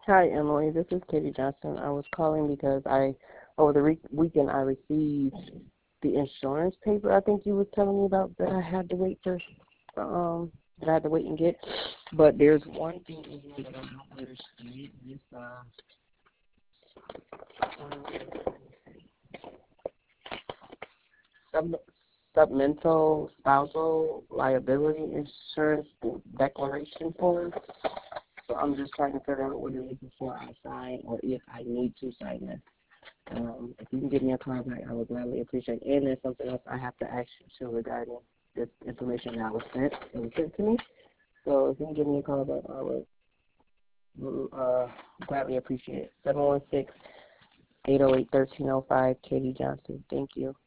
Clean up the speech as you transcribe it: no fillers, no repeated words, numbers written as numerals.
Hi, Emily. This is Katie Johnson. I was calling because over the weekend, I received the insurance paper. I think you was telling me about that I had to wait for, that I had to wait and get. But there's one thing in here that I don't understand. This sub submental spousal liability insurance declaration form. So I'm just trying to figure out what it is before I sign, or if I need to sign this. If you can give me a call back, I would gladly appreciate it. And there's something else I have to ask you too regarding this information that was sent. It was sent to me. So if you can give me a call back, I would gladly appreciate it. 716-808-1305, Katie Johnson. Thank you.